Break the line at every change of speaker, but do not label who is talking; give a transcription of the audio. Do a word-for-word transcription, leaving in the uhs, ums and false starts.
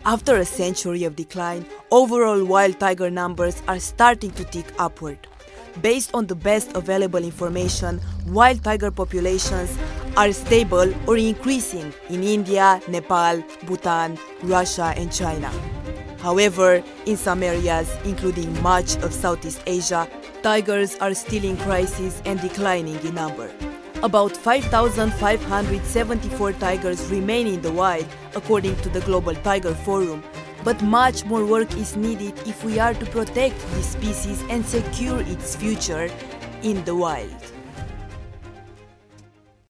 After a century of decline, overall wild tiger numbers are starting to tick upward. Based on the best available information, wild tiger populations are stable or increasing in India, Nepal, Bhutan, Russia and China. However, in some areas, including much of Southeast Asia, tigers are still in crisis and declining in number. About five thousand five hundred seventy-four tigers remain in the wild, according to the Global Tiger Forum, but much more work is needed if we are to protect this species and secure its future in the wild.